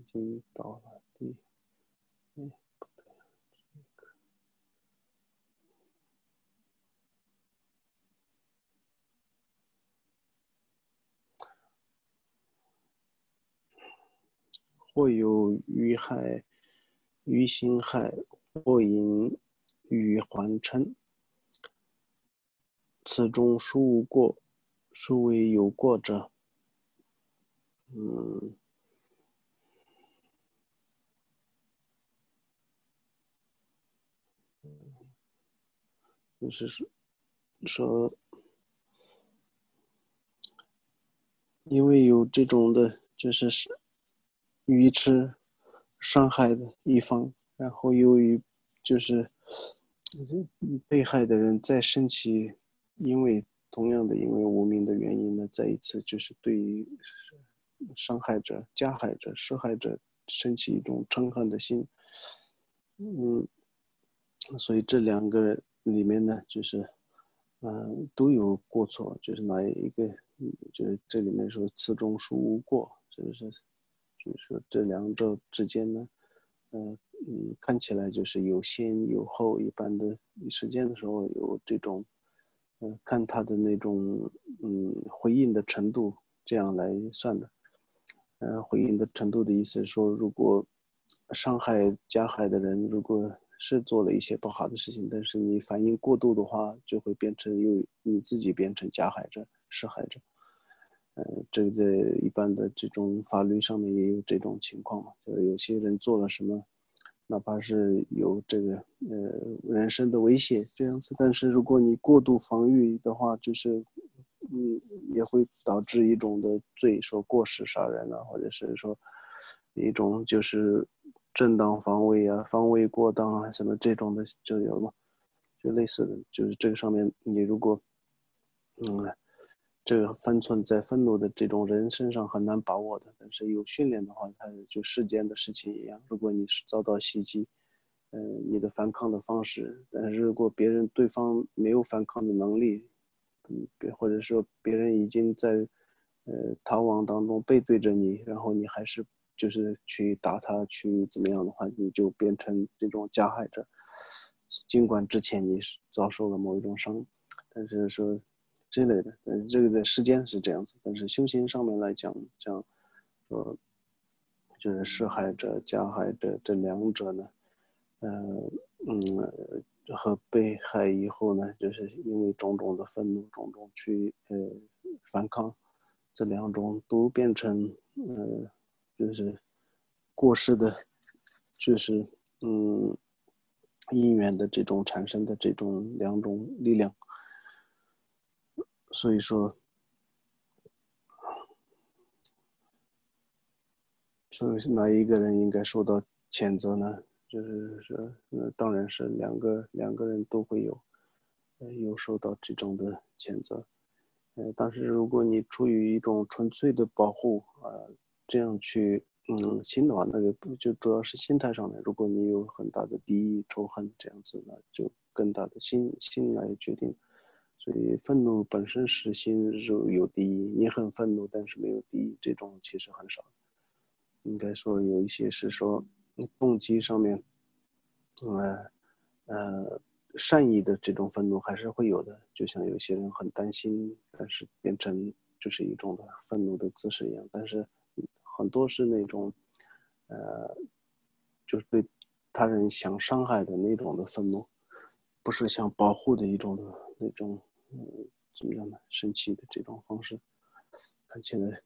经到了第，不对，或有余害、余心害，或因余还嗔。此中孰无过？孰为有过者？就是说，因为有这种的，就是愚痴伤害的一方，然后由于就是被害的人再生气，因为同样的因为无名的原因呢，再一次就是对于伤害者、加害者、施害者升起一种嗔恨的心。所以这两个里面呢，就是都有过错，就是哪一个，就是这里面说此中孰无过，就是说这两者之间呢，看起来就是有先有后，一般的实践的时候有这种，看他的那种回应的程度，这样来算的。回应的程度的意思是说，如果伤害加害的人如果是做了一些不好的事情，但是你反应过度的话，就会变成你自己变成加害者、施害者。这个在一般的这种法律上面也有这种情况嘛，就是有些人做了什么，哪怕是有这个人身的威胁这样子，但是如果你过度防御的话，就是也会导致一种的罪，说过失杀人啊，或者是说一种就是正当防卫啊、防卫过当啊什么这种的就有了，就类似的，就是这个上面你如果这个分寸在愤怒的这种人身上很难把握的，但是有训练的话，它就世间的事情一样。如果你是遭到袭击，你的反抗的方式，但是如果对方没有反抗的能力，或者说别人已经在逃亡当中背对着你，然后你还是就是去打他，去怎么样的话，你就变成这种加害者。尽管之前你是遭受了某一种伤，但是说之类的，这个的时间是这样子，但是修行上面来讲，像就是施害者、加害者这两者呢，和被害以后呢，就是因为种种的愤怒、种种去反抗，这两种都变成就是过失的，就是因缘的这种产生的这种两种力量，所以说。所以哪一个人应该受到谴责呢？就是说，当然是两个人都会有受到这种的谴责。但是如果你出于一种纯粹的保护这样去心的话，那个就主要是心态上面。如果你有很大的敌意、仇恨这样子，那就更大的心来决定。所以愤怒本身是心有敌意，你很愤怒，但是没有敌意，这种其实很少。应该说有一些是说动机上面，呃善意的这种愤怒还是会有的，就像有些人很担心，但是变成就是一种的愤怒的姿势一样，但是很多是那种就是对他人想伤害的那种的愤怒，不是想保护的一种的那种怎么样呢？生气的这种方式，看起来。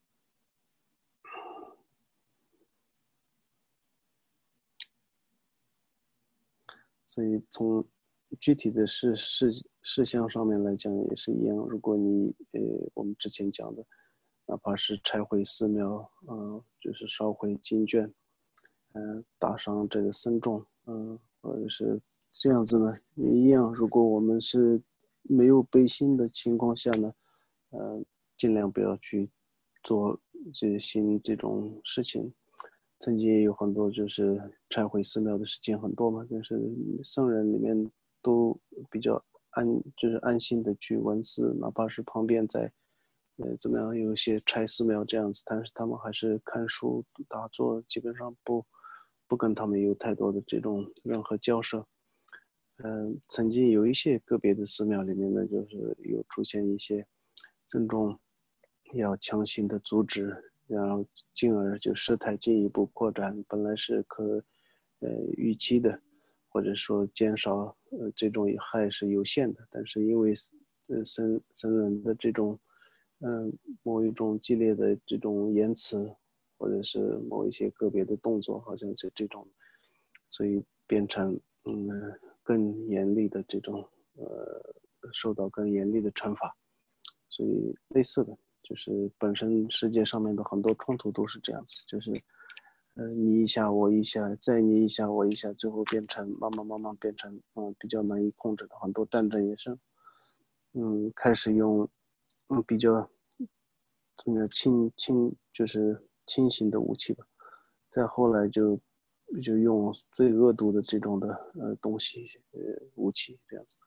所以从具体的事项上面来讲也是一样。如果你我们之前讲的，哪怕是拆毁寺庙，就是烧毁经卷，打伤这个僧众，或者是这样子呢，也一样。如果我们是没有背心的情况下呢，尽量不要去做这种事情。曾经也有很多就是拆毁寺庙的事情很多嘛，就是僧人里面都比较就是安心的去闻寺，哪怕是旁边在怎么样，有些拆寺庙这样子，但是他们还是看书打坐，基本上不跟他们有太多的这种任何交涉。曾经有一些个别的寺庙里面呢，就是有出现一些僧众要强行的阻止，然后进而就事态进一步扩展，本来是预期的，或者说减少这种害是有限的，但是因为僧人的这种某一种激烈的这种言辞，或者是某一些个别的动作，好像是这种，所以变成更严厉的这种受到更严厉的惩罚。所以类似的就是本身世界上面的很多冲突都是这样子，就是你一下我一下，再你一下我一下，最后变成慢慢变成比较难以控制的。很多战争也是开始用比较怎么样就是轻型的武器吧，再后来就用最恶毒的这种的东西武器这样子。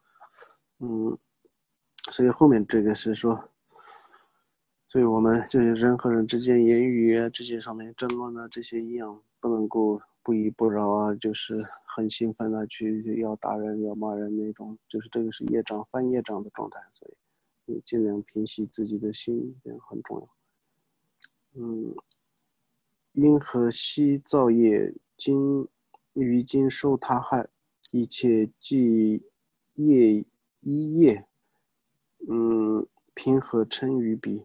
所以后面这个是说，所以我们就是人和人之间言语啊这些上面争论啊这些一样，不能够不依不饶啊，就是很兴奋的去要打人要骂人那种，就是这个是业障犯业障的状态，所以你尽量平息自己的心，这样很重要。因何悉造业，于今受他害，一切即业一业，平和称于彼。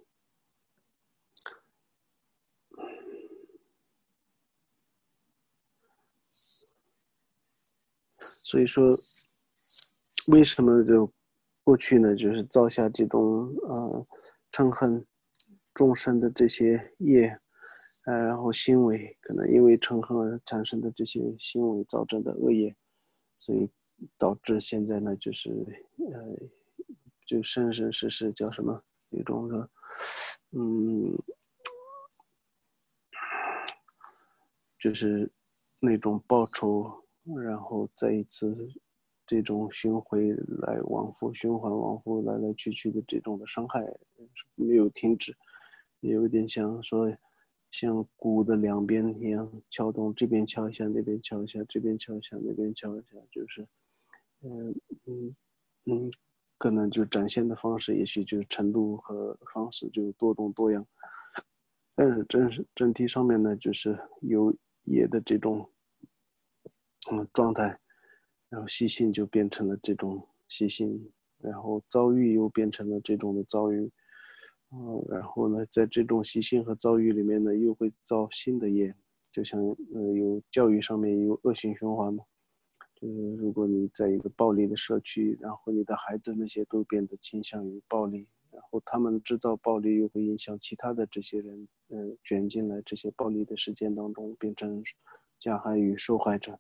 所以说，为什么就过去呢？就是造下这种嗔恨众生的这些业，然后行为，可能因为嗔恨而产生的这些行为造成的恶业，所以导致现在呢，就是就生生世世叫什么一种的，就是那种报仇，然后再一次这种循回来往复、循环往复、来来去去的这种的伤害没有停止，有点像说像鼓的两边一样敲动，这边敲一下，那边敲一下，这边敲一下，那边敲一下，就是嗯嗯嗯，可能就展现的方式，也许就是程度和方式就多种多样。但是整体上面呢，就是有业的这种状态，然后习性就变成了这种习性，然后遭遇又变成了这种的遭遇，然后呢，在这种习性和遭遇里面呢，又会造新的业，就像有教育上面有恶性循环嘛，就是如果你在一个暴力的社区，然后你的孩子那些都变得倾向于暴力，然后他们制造暴力又会影响其他的这些人，卷进来这些暴力的事件当中，变成加害于受害者。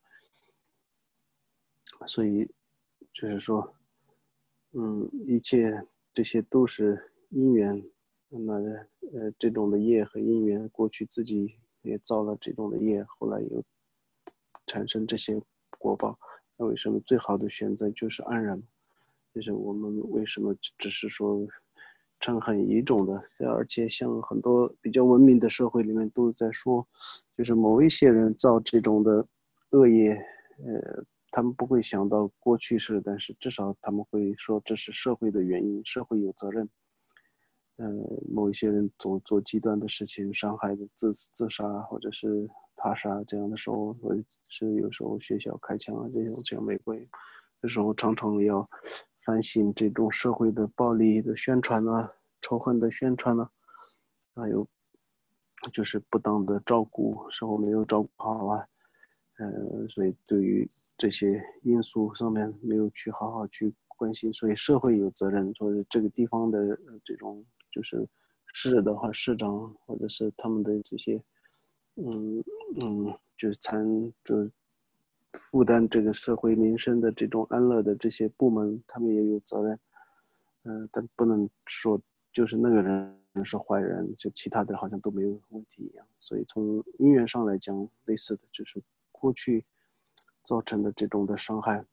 所以就是说，一切这些都是因缘。那么这种的业和因缘，过去自己也造了这种的业，后来又产生这些果报。那为什么最好的选择就是安然？就是我们为什么只是说嗔恨一种的，而且像很多比较文明的社会里面都在说，就是某一些人造这种的恶业，他们不会想到过去式，但是至少他们会说这是社会的原因，社会有责任。某一些人做极端的事情，伤害的自杀或者是他杀这样的时候，或者是有时候学校开枪啊这种，像美国有时候常常要反省这种社会的暴力的宣传啊、仇恨的宣传啊，还有就是不当的照顾，时候没有照顾好啊，所以对于这些因素上面没有去好好去关心，所以社会有责任，说是这个地方的这种就是市的话，市长或者是他们的这些嗯就是就负担这个社会民生的这种安乐的这些部门，他们也有责任。但不能说就是那个人是坏人，就其他的好像都没有问题一样。所以从因缘上来讲，类似的就是过去造成的这种的伤害，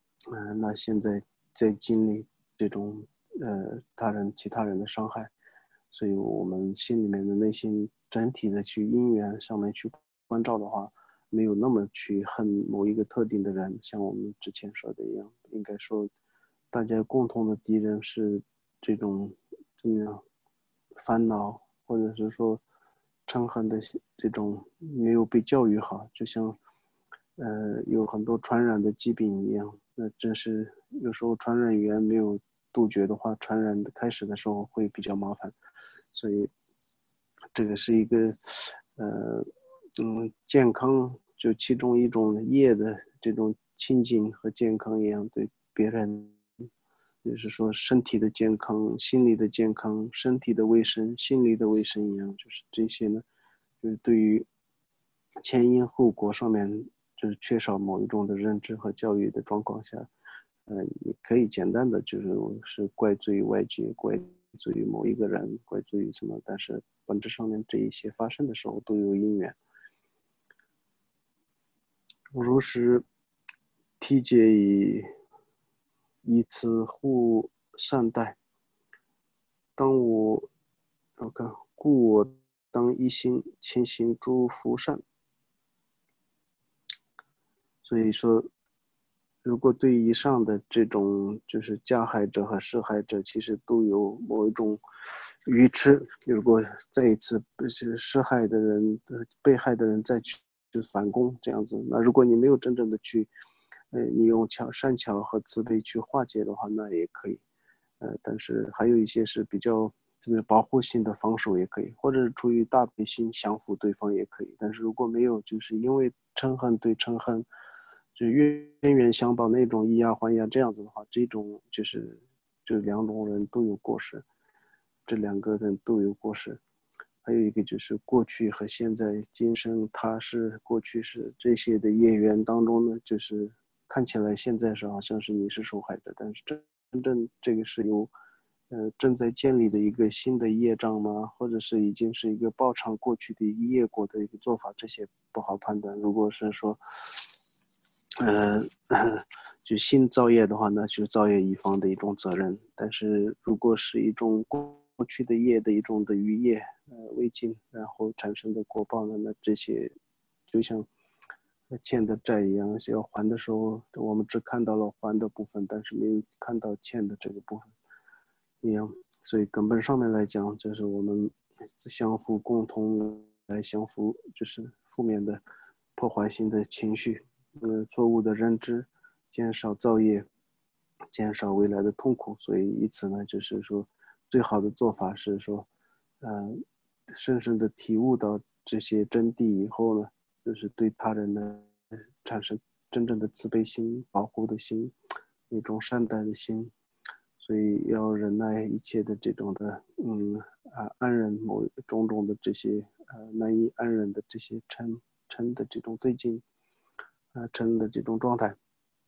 那现在在经历这种其他人的伤害， 所以我们心里面的内心整体的去因缘上面去关照的话，没有那么去恨某一个特定的人，像我们之前说的一样，应该说大家共同的敌人是这种怎么样烦恼，或者是说嗔恨的这种没有被教育好，就像有很多传染的疾病一样，那真是有时候传染源没有杜绝的话，传染的开始的时候会比较麻烦，所以这个是一个健康就其中一种业的这种亲近和健康一样，对别人就是说身体的健康、心理的健康、身体的卫生、心理的卫生一样，就是这些呢，就是对于前因后果上面就是缺少某一种的认知和教育的状况下，你可以简单的就是怪罪于外界，怪罪于某一个人，怪罪于什么，但是本质上面这一些发生的时候都有因缘。如是体解以此互善待，故我当一心勤行诸福善。所以说，如果对以上的这种就是加害者和施害者，其实都有某一种愚痴。如果再一次是施害的人、被害的人再去反攻这样子，那如果你没有真正的去，你用善巧和慈悲去化解的话，那也可以。但是还有一些是比较这个保护性的防守也可以，或者是出于大悲心降服对方也可以。但是如果没有，就是因为嗔恨对嗔恨，就冤冤相报那种以牙还牙这样子的话，这种就是这两种人都有过失，这两个人都有过失。还有一个就是过去和现在、今生、他是、过去是这些的业缘当中呢，就是看起来现在是好像是你是受害者，但是真正这个是由正在建立的一个新的业障吗？或者是已经是一个报偿过去的一个业果的一个做法，这些不好判断。如果是说呃，就新造业的话呢，就是造业一方的一种责任。但是如果是一种过去的业的一种的余业，未尽，然后产生的果报呢，那这些就像欠的债一样，要还的时候，我们只看到了还的部分，但是没有看到欠的这个部分一样。所以根本上面来讲，就是我们相互共同来相互，就是负面的破坏性的情绪。错误的认知，减少造业，减少未来的痛苦。所以以此呢，就是说，最好的做法是说，深深的体悟到这些真谛以后呢，就是对他人呢产生真正的慈悲心、保护的心，一种善待的心。所以要忍耐一切的这种的，安忍种种的这些难以安忍的这些嗔的这种对境。嗔的这种状态，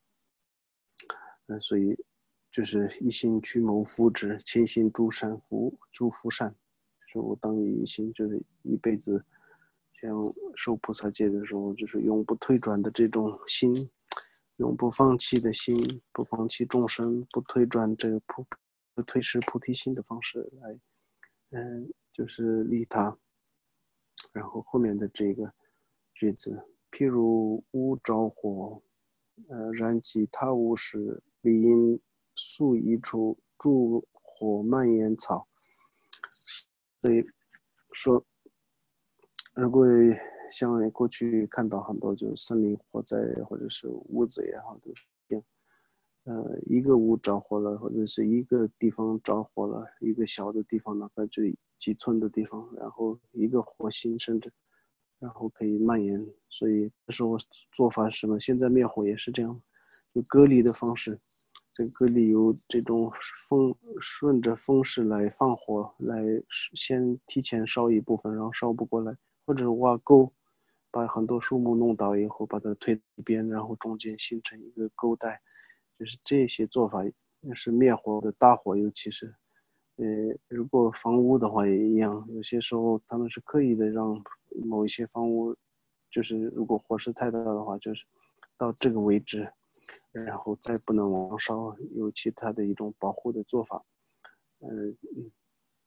所以就是一心去谋福祉，勤行诸福善，说我当一心就是一辈子，像受菩萨戒的时候，就是永不退转的这种心，永不放弃的心，不放弃众生，不退转这个不退失菩提心的方式来，就是利他。然后后面的这个句子，譬如屋着火，燃起他屋时，理应速一处，助火蔓延草。所以说，如果像过去看到很多就是森林火灾或者是屋子也好，都是这样。一个屋着火了，或者是一个地方着火了，一个小的地方，哪怕就几寸的地方，然后一个火星甚至，然后可以蔓延。所以这时候做法是什么？现在灭火也是这样，就隔离的方式。这个隔离有这种顺着风势来放火，来先提前烧一部分，然后烧不过来，或者挖沟，把很多树木弄倒以后，把它推一边，然后中间形成一个沟带。就是这些做法是灭火的大火，尤其是，如果房屋的话也一样，有些时候他们是刻意的让某一些房屋，就是如果火势太大的话，就是到这个为止，然后再不能往烧，有其他的一种保护的做法。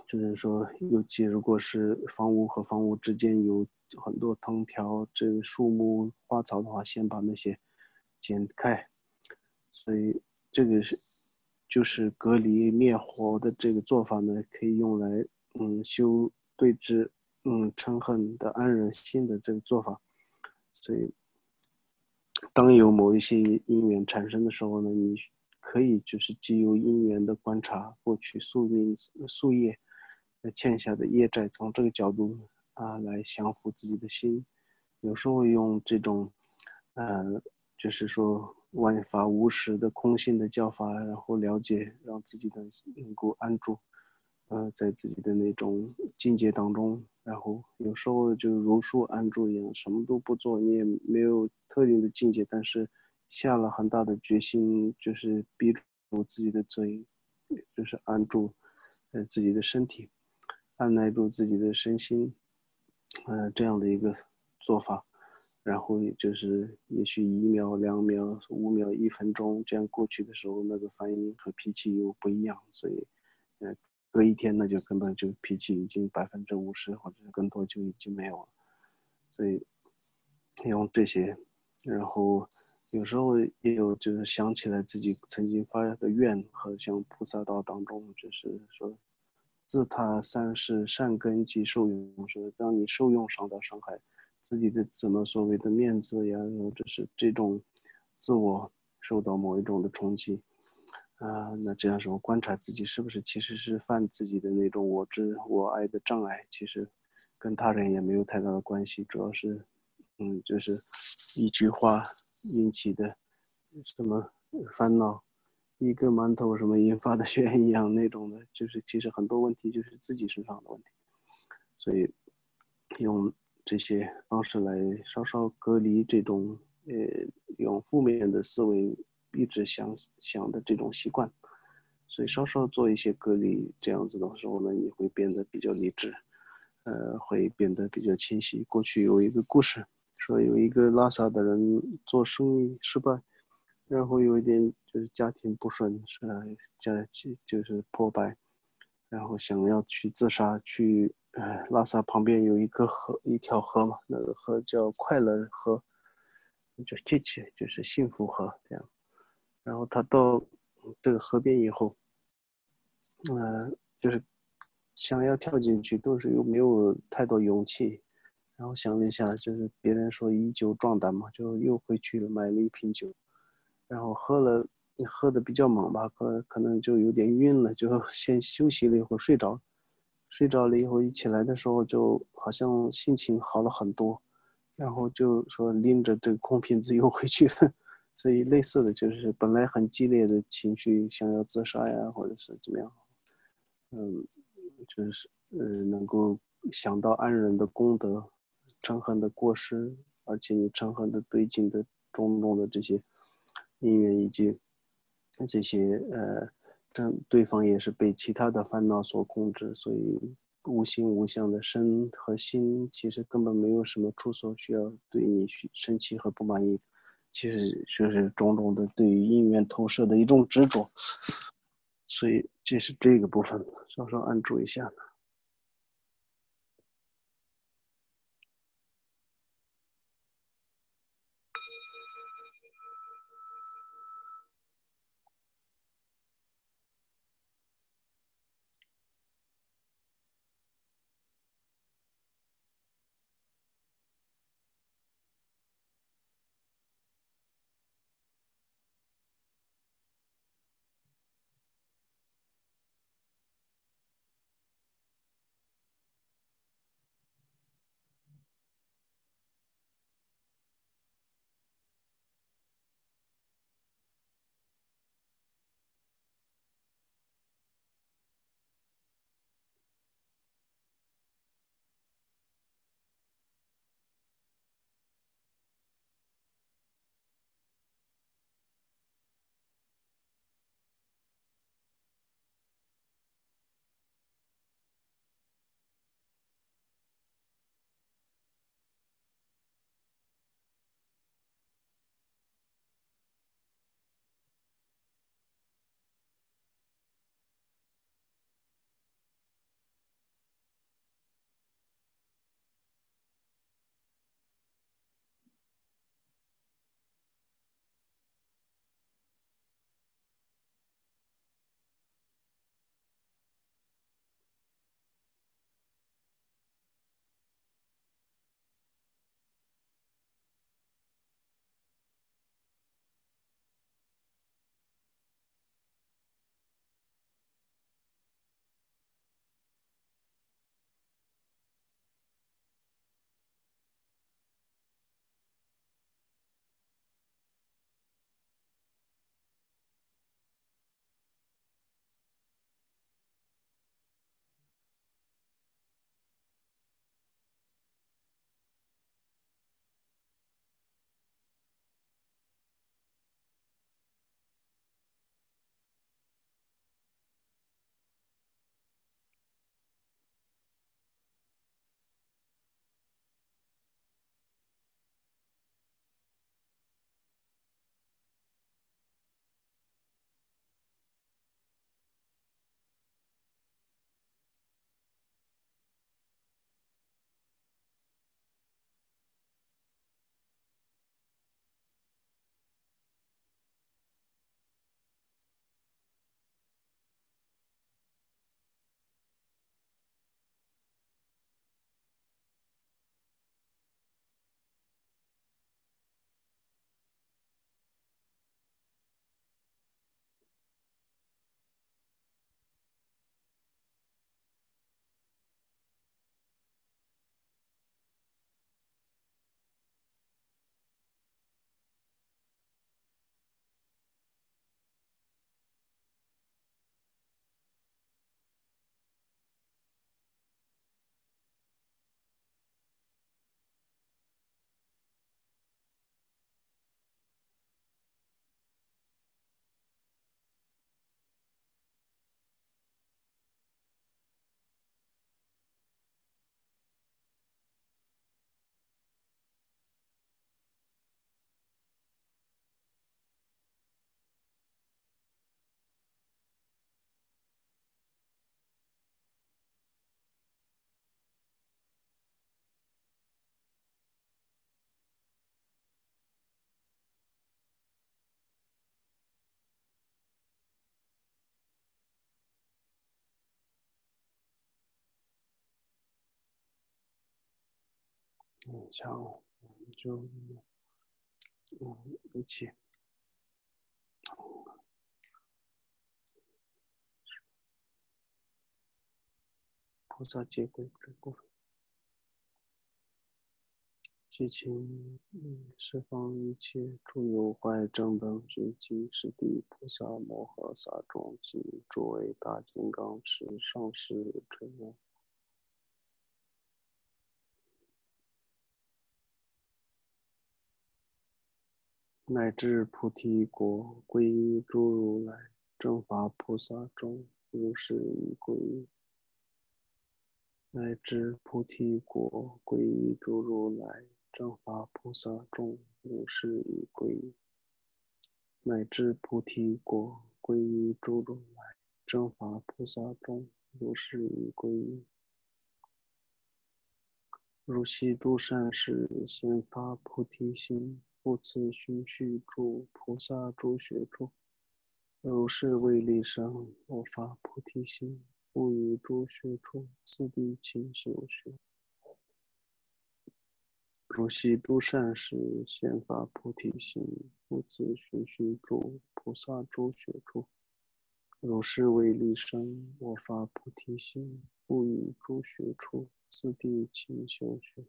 就是说，尤其如果是房屋和房屋之间有很多藤条、这个树木、花草的话，先把那些剪开。所以这个就是隔离灭火的这个做法呢，可以用来修对峙嗔恨的安忍心的这个做法。所以当有某一些因缘产生的时候呢，你可以就是基于因缘的观察过去宿业欠下的业债，从这个角度来降服自己的心。有时候用这种就是说万法无实的空性的教法，然后了解，让自己的能够安住，在自己的那种境界当中，然后有时候就如数安住一样，什么都不做，你也没有特定的境界，但是下了很大的决心，就是逼住自己的嘴，就是安住自己的身体，按耐住自己的身心，这样的一个做法。然后也就是也许1秒、2秒、5秒、1分钟这样过去的时候，那个反应和脾气又不一样，所以，隔一天那就根本就脾气已经50%或者更多就已经没有了，所以用这些，然后有时候也有就是想起来自己曾经发的愿和向菩萨道当中，就是说自他三世善根及受用，说当你受用伤到伤害自己的怎么所谓的面子呀，或者是这种自我受到某一种的冲击那这样时候观察自己是不是其实是犯自己的那种我执我爱的障碍，其实跟他人也没有太大的关系，主要是就是一句话引起的什么烦恼，一个馒头什么引发的血一样那种的，就是其实很多问题就是自己身上的问题，所以用这些方式来稍稍隔离这种用负面的思维一直想的这种习惯，所以稍稍做一些隔离，这样子的时候呢，你会变得比较理智，会变得比较清晰。过去有一个故事，说有一个拉萨的人做生意失败，然后有一点就是家庭不顺，就是破败，然后想要去自杀，去拉萨旁边有一条河嘛，那个河叫快乐河，就这些就是幸福河这样。然后他到这个河边以后，就是想要跳进去，都是又没有太多勇气。然后想了一下，就是别人说以酒壮胆嘛，就又回去了买了一瓶酒，然后喝的比较猛吧，可能就有点晕了，就先休息了一会儿睡着。睡着了以后一起来的时候，就好像心情好了很多，然后就说拎着这个空瓶子又回去了。所以类似的就是本来很激烈的情绪，想要自杀呀，或者是怎么样，就是能够想到安忍的功德，嗔恨的过失，而且你嗔恨的对境的种种的这些因缘以及这些对方也是被其他的烦恼所控制，所以无形无相的身和心其实根本没有什么处所需要对你生气和不满意，其实就是种种的对于因缘投射的一种执着，所以这是这个部分，稍稍按住一下。 想就一起菩萨戒规这部分，激情释放一切诸有坏正等觉及是地菩萨摩诃萨众及诸位大金刚持上师成员，乃至菩提国皈依诸如来正法菩萨众，如是已皈依。乃至菩提国皈依诸如来正法菩萨众，如是已皈依。乃至菩提国皈依诸如来正法菩萨众，如是已皈依。如悉诸善士先发菩提心，复次循序诸菩萨诸学处，如是为利生，我发菩提心，复于诸学处，次第勤修学。如悉诸善士先发菩提心，复次循序诸菩萨诸学处，如是为利生，我发菩提心，复于诸学处，次第勤修学。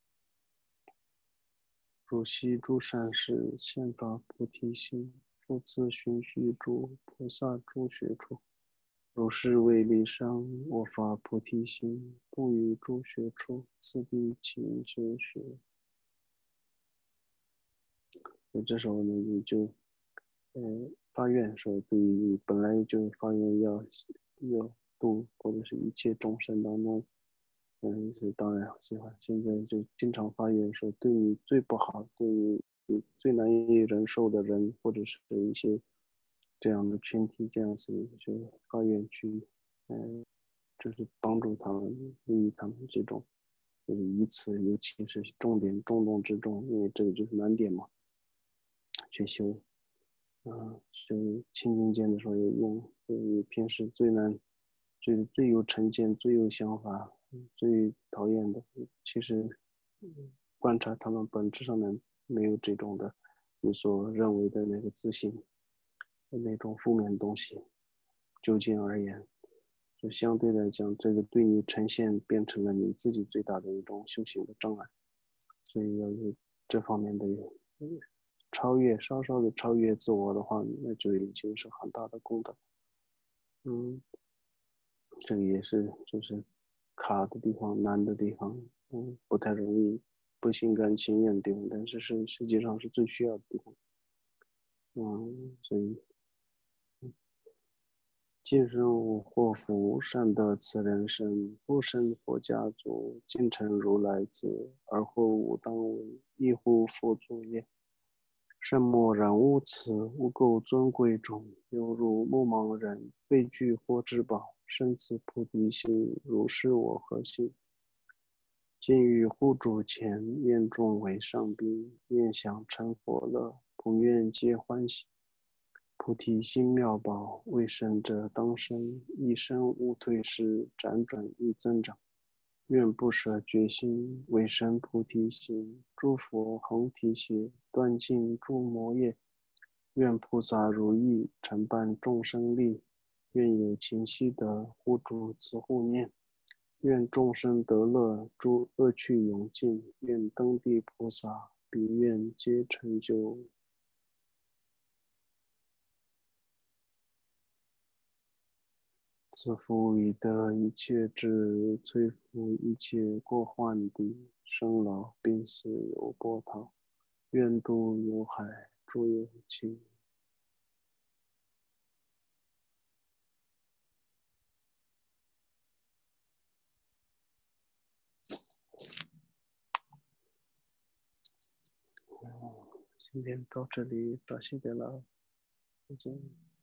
如悉诸善士先发菩提心，复次循序诸菩萨诸学处，如是为利生，我发菩提心，复于诸学处，次第勤修学。这时候呢，你就发愿说，对于本来就发愿要度或者是一切众生当中，是当然喜欢。现在就经常发愿说，对你最不好、对你最难以忍受的人，或者是一些这样的群体，这样子就发愿去，就是帮助他们，利益他们这种，就是以此，尤其是重点重中之重，因为这个就是难点嘛，去修。就清净见的时候也用，所以平时最难、最有成见、最有想法、最讨厌的，其实观察他们本质上面没有这种的你所认为的那个自信的那种负面东西。就近而言，就相对来讲，这个对你呈现变成了你自己最大的一种修行的障碍，所以要有这方面的超越，稍稍的超越自我的话，那就已经是很大的功德。这个也是就是卡的地方，难的地方，不太容易，不心甘情愿的地方，但是实际上是最需要的地方。所以今生祸福善得此人身，不生佛家族，今成如来子，而后吾当为一乎佛祖也。圣莫然无此，无垢尊贵中，犹如目盲人，畏惧火之宝，生此菩提心，如是我何心？今于护主前，愿众为上宾，愿享成佛乐，不愿皆欢喜。菩提心妙宝，为生者当生，一生无退失，辗转亦增长。愿不舍决心，为生菩提心，诸佛恒提携，断尽诸魔业。愿菩萨如意，承办众生利。愿有情悉得，护主慈护念。愿众生得乐，诸恶趣永尽。愿登地菩萨，彼愿皆成就。自负已得一切智，摧伏一切过患地，生老病死有波涛，愿度有海诸有情。今天到这里，到这边了，再见。